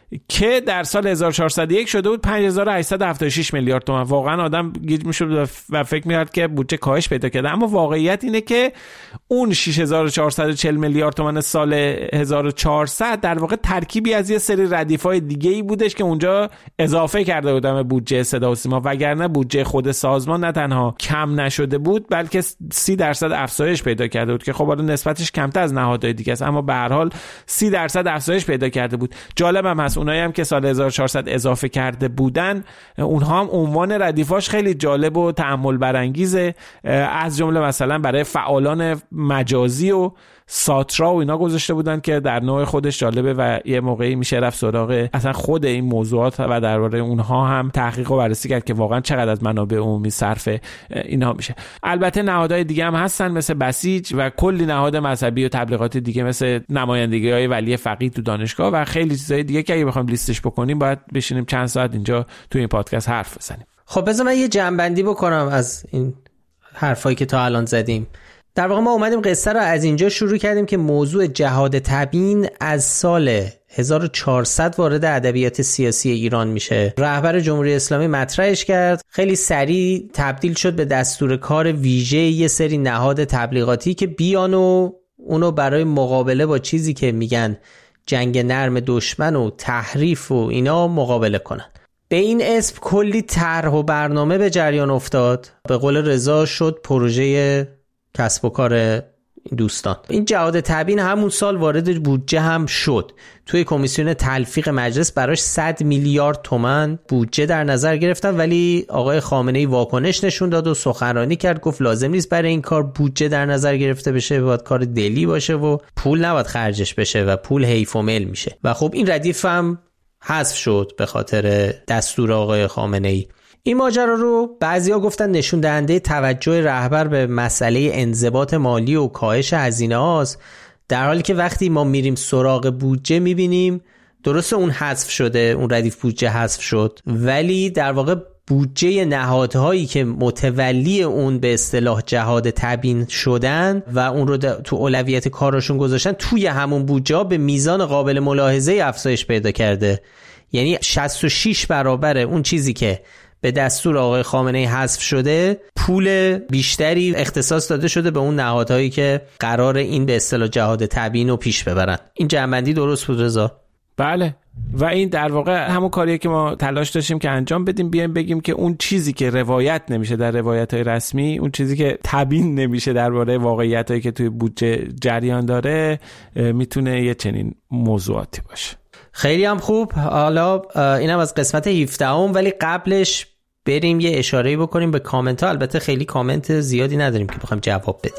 Speaker 7: که در سال هزار و چهارصد و یک شده بود پنج هزار و هشتصد و هفتاد و شش میلیارد تومان. واقعا آدم گیج میشد و فکر می‌کرد که بودجه کاهش پیدا کرده، اما واقعیت اینه که اون شش هزار و چهارصد و چهل میلیارد تومان سال هزار و چهارصد در واقع ترکیبی از یه سری ردیف‌های دیگه‌ای بودش که اونجا اضافه کرده بودن به بودجه صدا و سیما، وگرنه بودجه خود سازمان نه تنها کم نشده بود بلکه سی درصد افزایش پیدا کرده بود که خب حالا نسبتش کمتر از نهادهای دیگه است، اما به هر حال سی درصد افزایش پیدا کرده بود. جالبم هست اونایی هم که سال هزار و چهارصد اضافه کرده بودن، اونها هم عنوان ردیفاش خیلی جالب و تأمل برانگیزه، از جمله مثلا برای فعالان مجازی و ساترا و اینا گذاشته بودن که در نوع خودش جالبه و یه موقعی میشه رفت سراغ اصلا خود این موضوعات و درباره اونها هم تحقیق و بررسی کرد که واقعا چقدر از منابع عمومی صرف اینها میشه. البته نهادهای دیگه هم هستن مثل بسیج و کلی نهاد مذهبی و تبلیغاتی دیگه مثل نمایندگی‌های ولی فقیه تو دانشگاه و خیلی چیزای دیگه که اگه بخوایم لیستش بکنیم باید بشینیم چند ساعت اینجا تو این پادکست حرف بزنیم.
Speaker 8: خب بذار من یه جمع‌بندی بکنم از این حرفایی که تا الان زدیم. در واقع ما اومدیم قصه رو از اینجا شروع کردیم که موضوع جهاد تبیین از سال هزار و چهارصد وارد ادبیات سیاسی ایران میشه. رهبر جمهوری اسلامی مطرحش کرد، خیلی سریع تبدیل شد به دستور کار ویژه یه سری نهاد تبلیغاتی که بیان و اونو برای مقابله با چیزی که میگن جنگ نرم دشمن و تحریف و اینا مقابله کنن. به این اسم کلی طرح و برنامه به جریان افتاد. به قول رضا شد پروژه کسب و کار دوستان. این جهاد تبیین همون سال وارد بودجه هم شد. توی کمیسیون تلفیق مجلس براش صد میلیارد تومان بودجه در نظر گرفتن، ولی آقای خامنه‌ای واکنش نشون داد و سخنرانی کرد، گفت لازم نیست برای این کار بودجه در نظر گرفته بشه، باید کار دلی باشه و پول نباید خرجش بشه و پول حیف و مل میشه. و خب این ردیف هم حذف شد به خاطر دستور آقای خامنه‌ای. این ماجرا رو بعضیا گفتن نشون دهنده توجه رهبر به مسئله انضباط مالی و کاهش هزینه هاست، در حالی که وقتی ما میریم سراغ بودجه میبینیم درسته اون حذف شده، اون ردیف بودجه حذف شد، ولی در واقع بودجه نهادهایی که متولی اون به اصطلاح جهاد تبیین شدن و اون رو تو اولویت کارشون گذاشتن توی همون بودجه به میزان قابل ملاحظه افزایش پیدا کرده. یعنی شصت و شش برابر اون چیزی که به دستور آقای خامنه‌ای حذف شده پول بیشتری اختصاص داده شده به اون نهادهایی که قرار این به اصطلاح جهاد تبیین رو پیش ببرن. این جمع‌بندی درست بود رضا؟
Speaker 7: بله، و این در واقع همون کاریه که ما تلاش داشتیم که انجام بدیم، بیایم بگیم که اون چیزی که روایت نمیشه در روایت‌های رسمی، اون چیزی که تبیین نمیشه درباره واقعیتایی که توی بودجه جریان داره، میتونه یه چنین موضوعاتی باشه.
Speaker 8: خیلی هم خوب. حالا اینم از قسمت هفدهم، ولی قبلش بریم یه اشاره‌ای بکنیم به کامنت ها. البته خیلی کامنت زیادی نداریم که بخوایم جواب بدیم.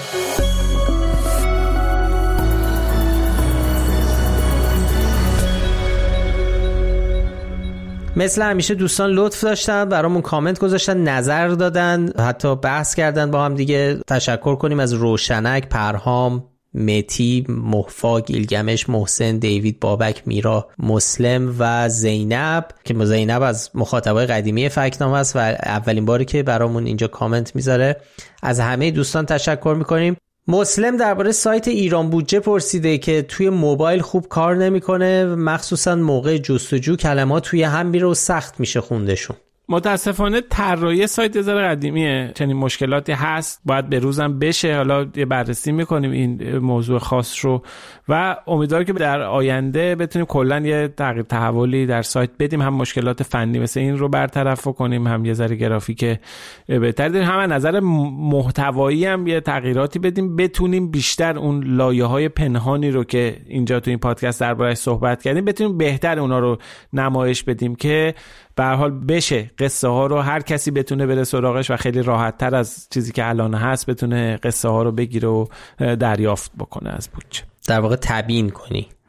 Speaker 8: مثل همیشه دوستان لطف داشتن برامون کامنت گذاشتن، نظر دادن، حتی بحث کردن با هم دیگه. تشکر کنیم از روشنک، پرهام، متی، مهفا، گیلگمش، محسن، دیوید، بابک، میرا، مسلم و زینب که زینب از مخاطبای قدیمی فکت‌نامه است و اولین باری که برامون اینجا کامنت میذاره. از همه دوستان تشکر میکنیم. مسلم درباره سایت ایران بودجه پرسیده که توی موبایل خوب کار نمیکنه، مخصوصا موقع جستجو کلمات توی هم میره و سخت میشه خوندشون.
Speaker 7: متاسفانه طراحی سایت ذره قدیمیه، چنین مشکلاتی هست، باید به روزم بشه. حالا یه بررسی میکنیم این موضوع خاص رو و امیدوارم که در آینده بتونیم کلا یه تغییر تحولی در سایت بدیم، هم مشکلات فنی مثل این رو برطرف کنیم، هم یه ذره گرافیک بهتر داریم، هم از نظر محتوایی هم یه تغییراتی بدیم، بتونیم بیشتر اون لایه‌های پنهانی رو که اینجا تو این پادکست درباره‌اش صحبت کردیم بتونیم بهتر اونا رو نمایش بدیم که به هر حال بشه قصه ها رو هر کسی بتونه بره سراغش و خیلی راحت تر از چیزی که الان هست بتونه قصه ها رو بگیره و دریافت بکنه از بودجه.
Speaker 8: در واقع تبیین کنی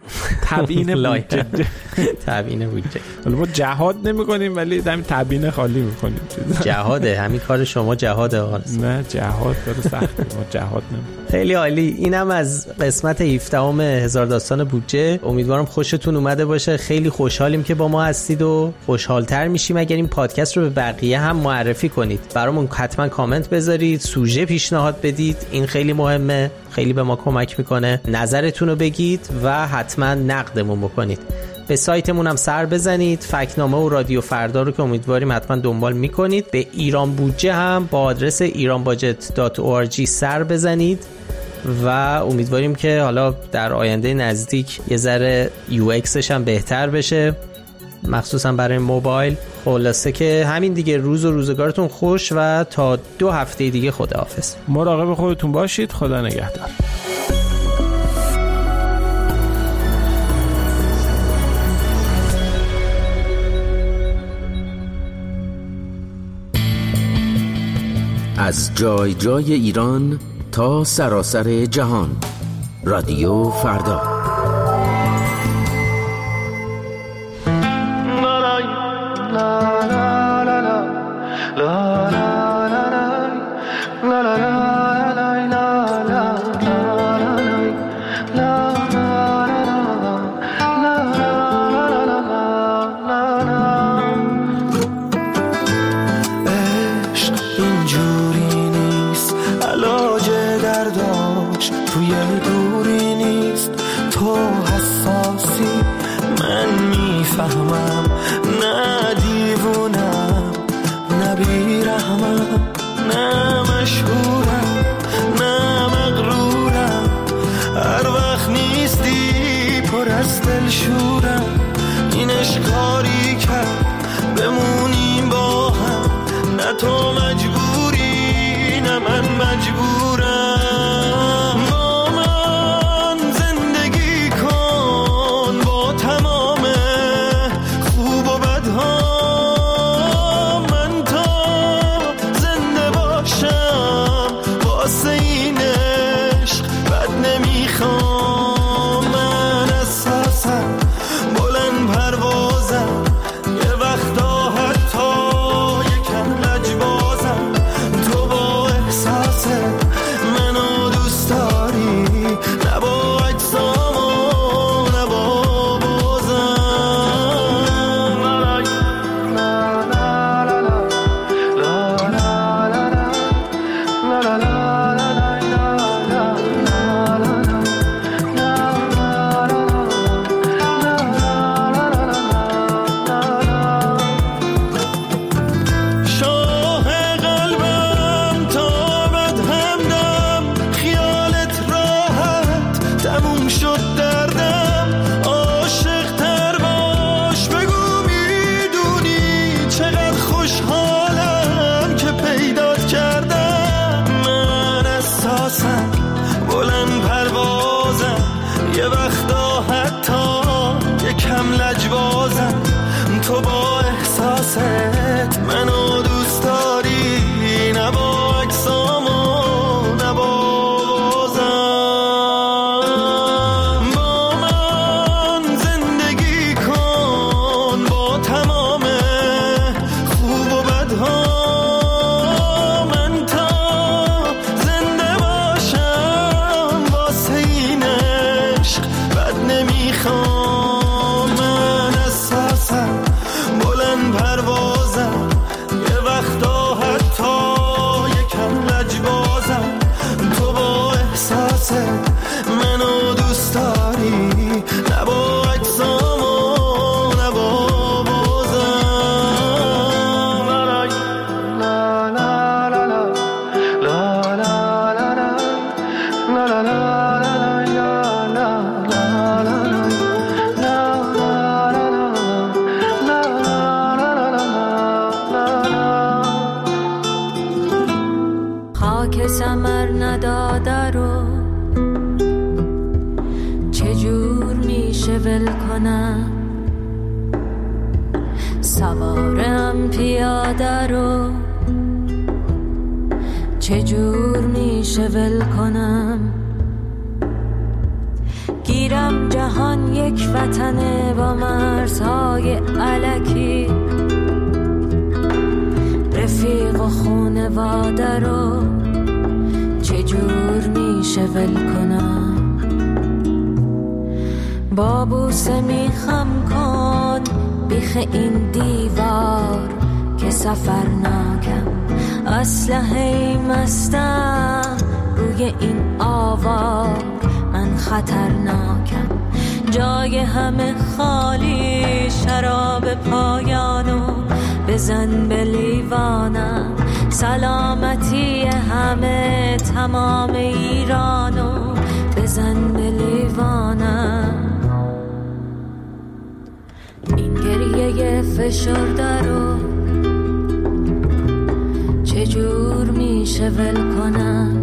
Speaker 7: تبیین بودجه.
Speaker 8: تبیین بودجه.
Speaker 7: حالا ما جهاد نمی‌کنیم ولی همین تبیین خالی می‌کنیم.
Speaker 8: جهاده، همین کار شما جهاده آقا.
Speaker 7: نه جهاد داره سخته، ما جهاد نمی‌کنیم.
Speaker 8: خیلی عالی. اینم از قسمت هفدهم هزار داستان بودجه. امیدوارم خوشتون اومده باشه. خیلی خوشحالیم که با ما هستید و خوشحال‌تر میشیم اگر این پادکست رو به بقیه هم معرفی کنید. برامون حتما کامنت بذارید، سوژه پیشنهاد بدید. این خیلی مهمه، خیلی به ما کمک میکنه. نظرتون رو بگید و حتما نقدمون بکنید. به سایتمون هم سر بزنید، فکت‌نامه و رادیو فردا رو که امیدواریم حتما دنبال میکنید. به ایران بودجه هم با آدرس ایران باجت دات او آر جی سر بزنید و امیدواریم که حالا در آینده نزدیک یه ذره یو ایکسش هم بهتر بشه، مخصوصا برای موبایل. خلاصه که همین دیگه. روز و روزگارتون خوش و تا دو هفته دیگه خداحافظ.
Speaker 7: مراقب خودتون باشید. خدا نگهدار.
Speaker 11: از جای جای ایران تا سراسر جهان، رادیو فردا.
Speaker 12: سوارم پیاده رو چجور میشه ول کنم، گیرم میگم جهان یک وطنه با مرزهای الکی، رفیق و خونواده رو چجور میشه ول کنم؟ با بوسه میخم کن بیخ این دیوار که سفرناکم، اسلحه مستم روی این آوار، من خطرناکم. جای همه خالی، شراب پایانو بزن به لیوانم، سلامتی همه تمام ایرانو بزن به لیوانم. این گریه فشرده رو چجور میشه ول کنم؟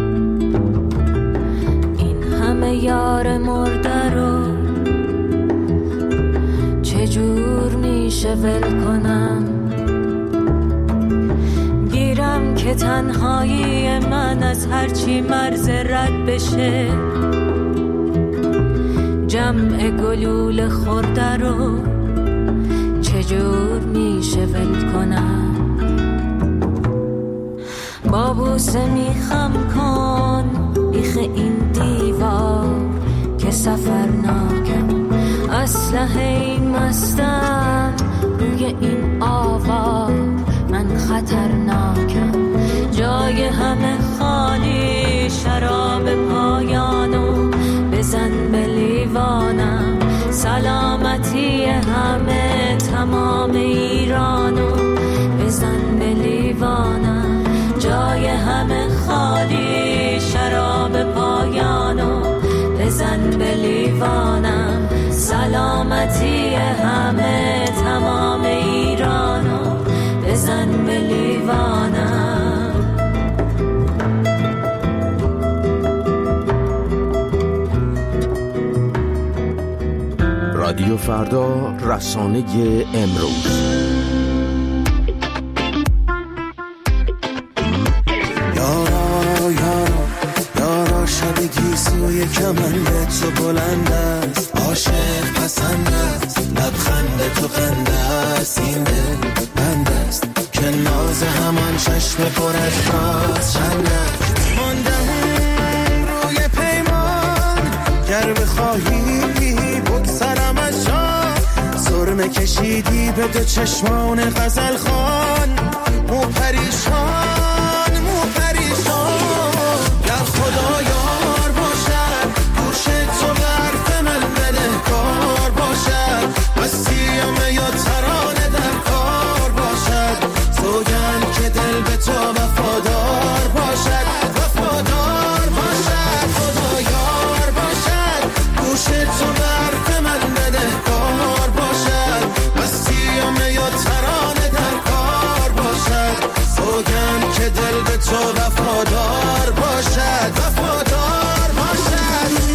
Speaker 12: این همه یار مرده رو چجور میشه ول کنم؟ گیرم که تنهایی من از هرچی مرز رد بشه، جمع گلول خورده رو چجور میشه ول کنم؟ با بوسه میخم کن بیخ این دیوار که سفرناکم، اسلحه مستم روی این آوار، من خطرناکم. جای همه خالی، شراب پایانو بزن به لیوانم، سلامتی همه تمام ایرانو بزن به لیوانم. جای همه خالی، شراب پایانو بزن به لیوانم، سلامتی همه تمام ایرانو بزن به لیوانم.
Speaker 11: رادیو فردا، رسانه امروز.
Speaker 13: گیسوی کمنده تو بلند است، عاشق پسند است، لبخند تو خنده است، این دل بند است که ناز همان چشم پر از راز چند است. ماندم روی پیمان، گر بخواهی بگذرم از جا، سرمه کشیدی به دو چشمان غزل خان، مو پریشان مو پریشان. گر خدایا تو وفادار باشد، وفادار باشد، خدایار باشد، گوش تو برف من بدهکار باشد، مستی یا ترانه در کار باشد، سوگند که دل به تو وفادار باشد، وفادار باشد.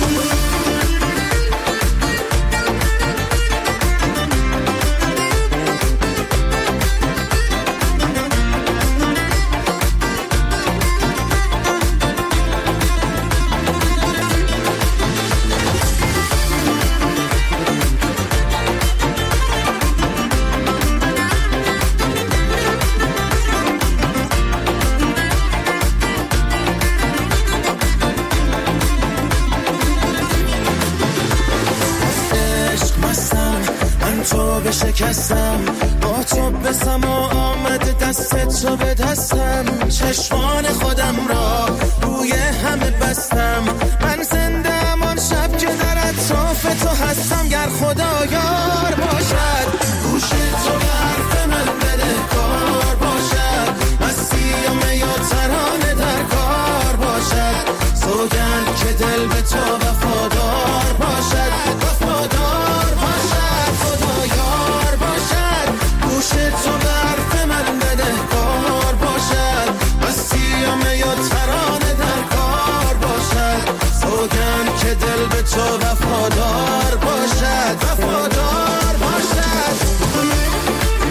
Speaker 13: شکستم با تو بسم و آمده دست تو به دستم، چشمان خودم را روی همه بستم، من زنده ام آن شب که در اطراف تو هستم. گر خدا یار باشد، گوش تو به حرف من بدهکار باشد، مستی یا ترانه در کار باشد، سوگند که دل به تو وفادار باشد، وفادار باشد، خدایار باشد، گوش تو به حرف من بدهکار باشد، مستی یا ترانه در کار باشد، سوگند که دل به تو وفادار باشد، وفادار باشد.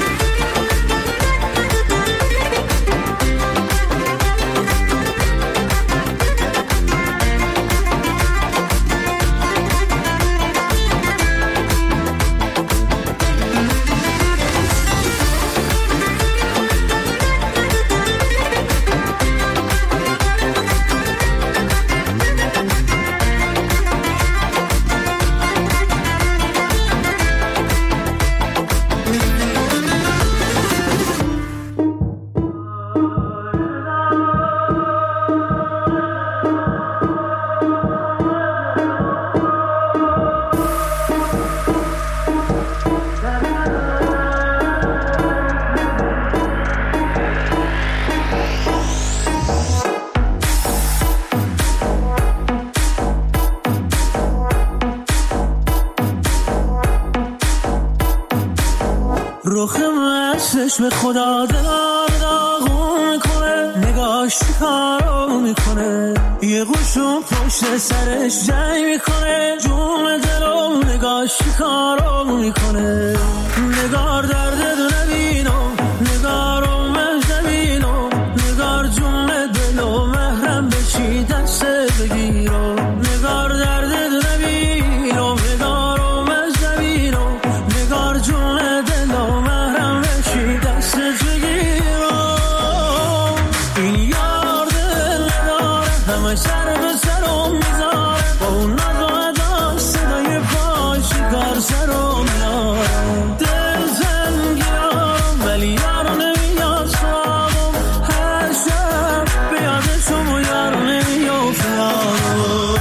Speaker 13: چشم خدا دلار داغون میکنه، نگاش کارو میکنه، یه قشون پشت سرش جنگ میکنه، جون دلو نگاش کارو میکنه. نگار درد دو نبینم، نگارو مهد نبینم، نگار جون دلو محرم بشی دست بگیرم. نگار درد دو نبینم، نگارو مهد نبینم، نگار جون دلو محرم بشی دست بگیرم. این یار دل نداره، همه سر به سرم میذاره، با اون نقادا صدای پاش کار سرم میاره. دل زنگیارم ولی یارو نمیاد سوابم، هر شب به یادشم و یارو نمیاد فیارم.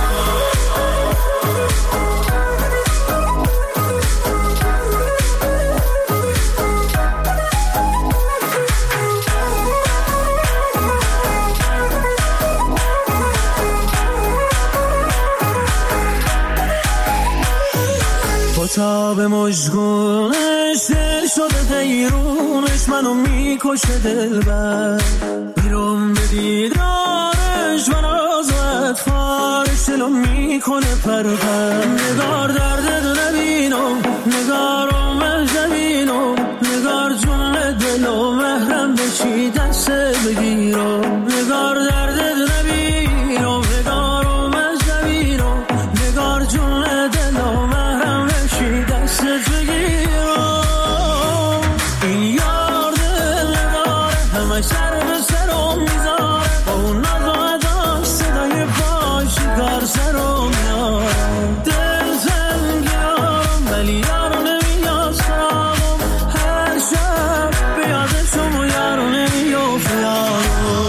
Speaker 13: تا به مشگونش دل شده دیرونش، منو میکشه دل بر بیرون به دیدارش، من آزاد فارش دلو میکنه پر پر. نگار درد دو نبینم، نگارو مهد نبینم، نگار جون دلو محرم بشی دست بگیرم. نگار درد دو نبینم، نگارو مهد نبینم، نگار جون دلو محرم دست بگیرم. این یار دل نداره، همه سر به سرم میذاره، با اون نقادا صدای پاش کار سرم میاره. دل زنگیارم ولی یارو نمیاد سوابم، هر شب به یادشم و یارو نمیاد فیارم.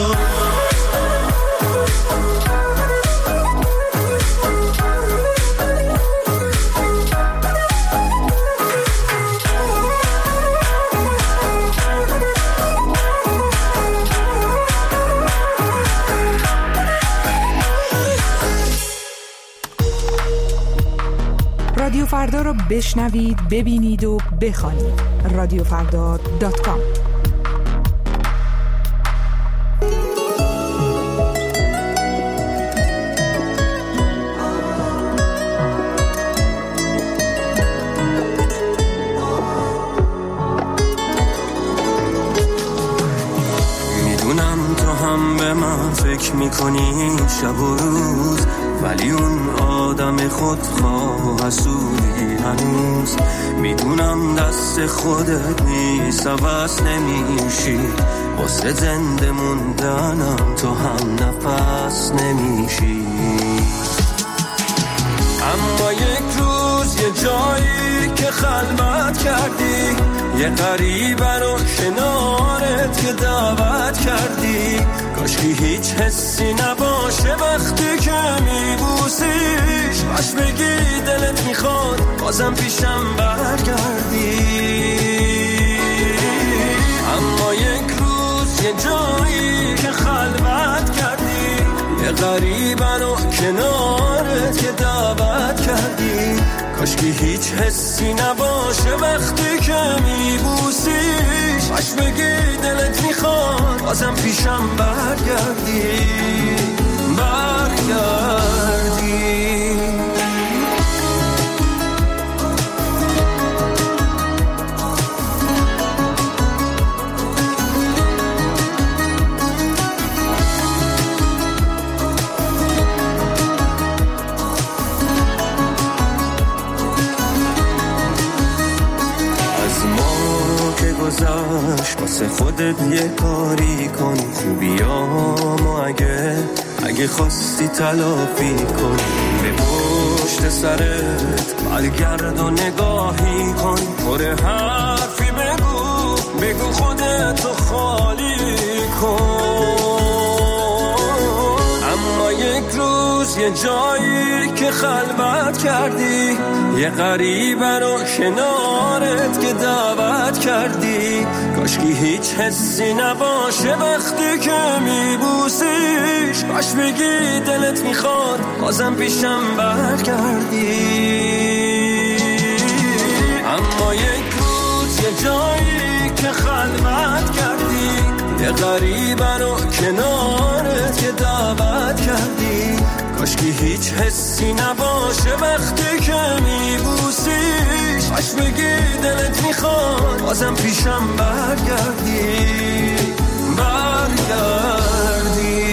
Speaker 1: رادیو فردا رو بشنوید، ببینید و بخوانید. رادیو فردا دات کام.
Speaker 13: میدونم تو هم به من فکر میکنی شب و روز، ولی اون آدم خودخواه و حسودی هنوز. میدونم دست خودت نیست، عوض نمیشی، واسه زنده موندنم تو هم نفس نمیشی. اما یک روز یه جایی که خلوت کردی، یه غریبه رو کنارت که دعوت کردی، کاشکی هیچ حسی نباشه وقتی که میبوسیش، باش بگی دلت میخواد بازم پیشم برگردی. اما یک روز یه جایی که خلوت کردی، یه غریبه رو کنارت که دعوت کردی، کاشکی هیچ حسی نباشه وقتی که میبوسیش، باش بگی دلت میخواد بازم پیشم برگردی برگردی. گذشت واسه خودت یه کاری کن، بیام و اگه اگه خواستی تلافی کن، به پشت سرت برگرد و نگاهی کن، پر حرفی بگو بگو خودتو خالی کن. اما یک روز یه جایی که خلوت کردی، یه غریبه رو کنارت که دعوت کردی، کاشکی هیچ حسی نباشه وقتی که میبوسیش، باش بگی دلت میخواد بازم پیشم برگردی. اما یک روز یه جایی که خلوت کردی، یه غریبنو کنارت که دعوت کردی. کاشکی هیچ حسی نباشه وقتی که میبوسیش، باش بگی دلت میخواد بازم پیشم برگردی برگردی.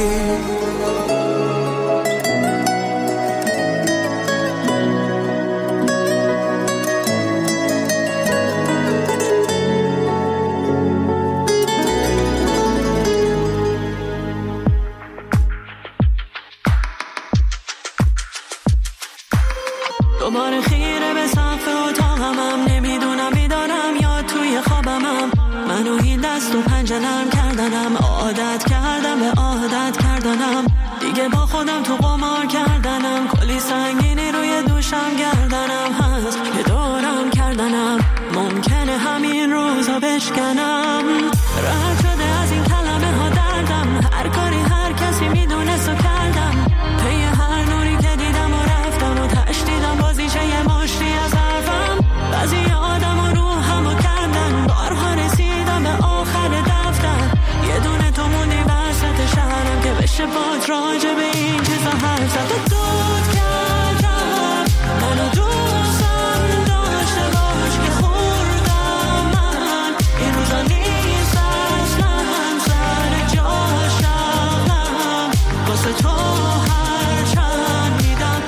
Speaker 12: دوباره خیره به سقف اتاقمم، نمیدونم بیدارم یا توی خوابمم. منو این دست و پنجه نرم کردنم، عادت کردم به عادت کردنم. دیگه با خودم تو قمار کردنم، کلی سنگینی روی دوشم گردنم هست که دورم کردنم. ممکنه همین روزا بشکنم. راحت شده از این کلمه ها دردم، هر کاری هر کسی میدونست و کردم. پی هر نوری که دیدم و رفتم و تشدیدم بازیشه یه مشتی از حرفم. بعضی آدم و روحم و کردن، بارها رسیدم به آخر دفتر. یه دونه تو موندی وسط شهرم که بشه بات راجع به این چیزا حرف زد. و دود کردم منو دوستم داشته باش که خوردم من این روزا نیست اصلا سر جاشم. واسه تو هر چند میدم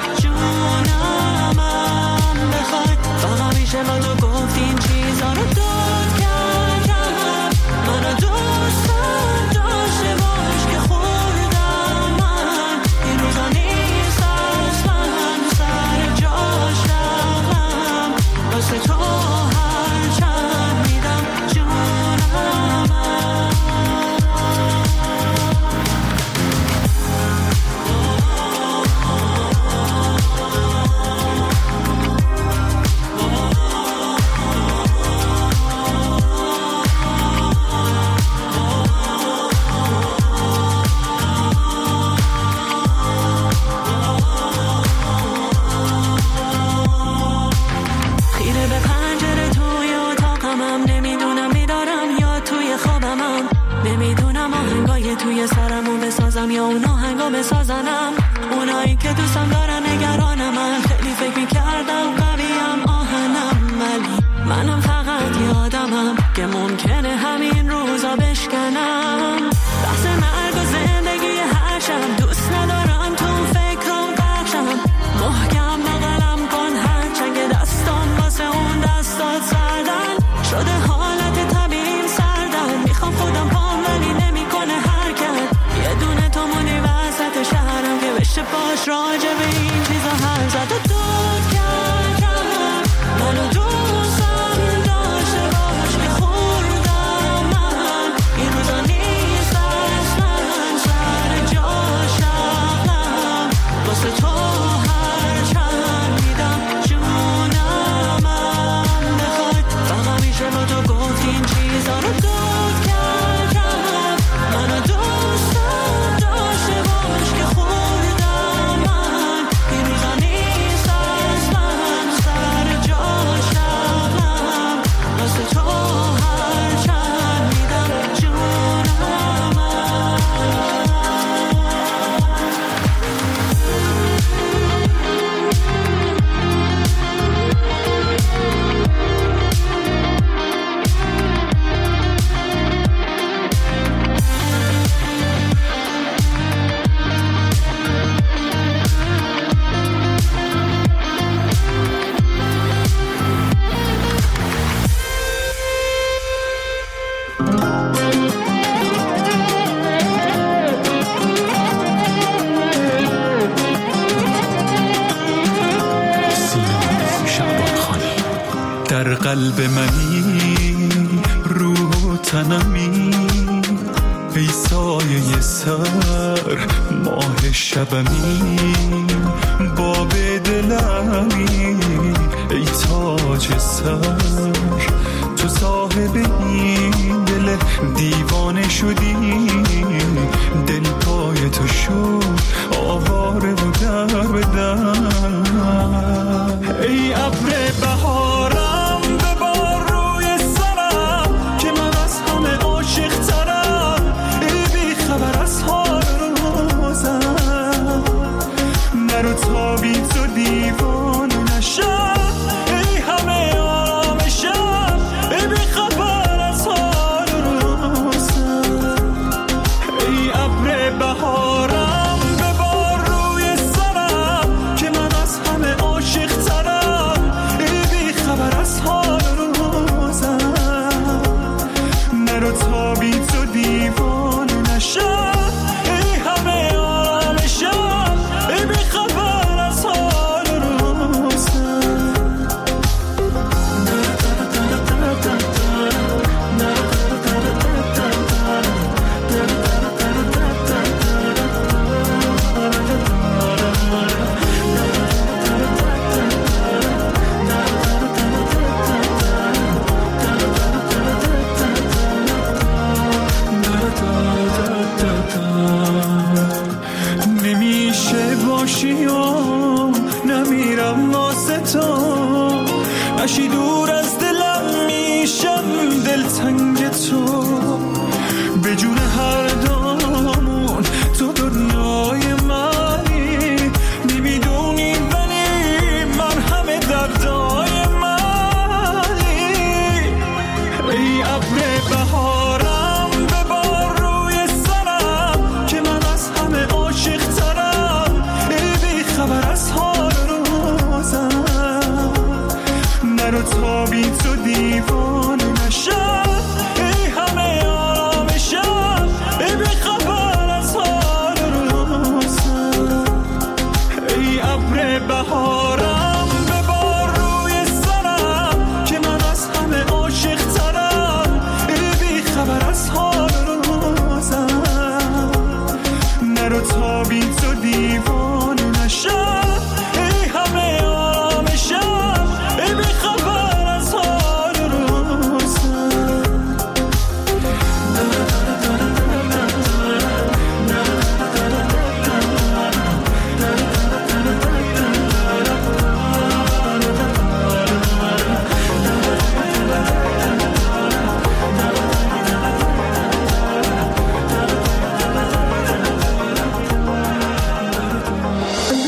Speaker 12: جونمم بخوای، فقط میشه با تو گفت این چیزا رو. دود کردم منو دوستم داشته باش که خوردم من این روزا نیست اصلا سر جاشم. واسه تو هر چند میدم جونمم. خیره به پنجره توی اتاقمم، نمیدونم بیدارم یا توی خوابمم. نمیدونم آهنگای توی سرمو بسازم یا اون آهنگا بسازنم. اونایی که دوستم دارن نگرانم، من خیلی فکر میکردم قویم آهنم، ولی منم فقط یادمم که ممکنه همین روزا بشکنم. بحث مرگ و زندگی هر شب دوست ندارم تو فکرم قرشم. محکم بغلم کن هر چنگ دستان واسه اون دستات سردن شده. حالت طبیعیم سردن، میخوام خودم پام ولی نمیکنه حرکت. یه دونه تو مونی وسط شهرم که بشه باش راجع به این چیزا حرف زد. و دود کردم منو دوستم داشته باش که خوردم من این روزا نیست اصلا سر جاشم. واسه تو هر چند میدم جونمم بخوای، فقط میشه با تو گفت این چیزا رو. دود کردم منو دوستم داشته باش که خوردم من این روزا نیست اصلا سر جاشم. واسه تو هر چند میدم جونمم.
Speaker 14: در قلب منی روح و تنمی، ای سایه سر ماه شبمی. باب دلمی ای تاج سر، تو صاحب این دل دیوانه شدی. دل پای تو شد آواره و در بدن. ای ابر بهارم ببار روی سرم،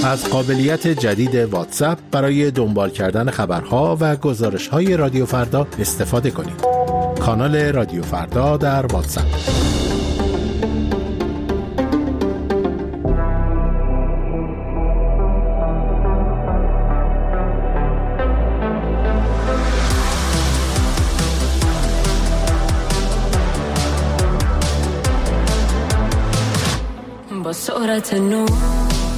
Speaker 15: از قابلیت جدید واتساپ برای دنبال کردن خبرها و گزارش‌های رادیو فردا استفاده کنید. کانال رادیو فردا در واتساپ.
Speaker 12: با سرعت نور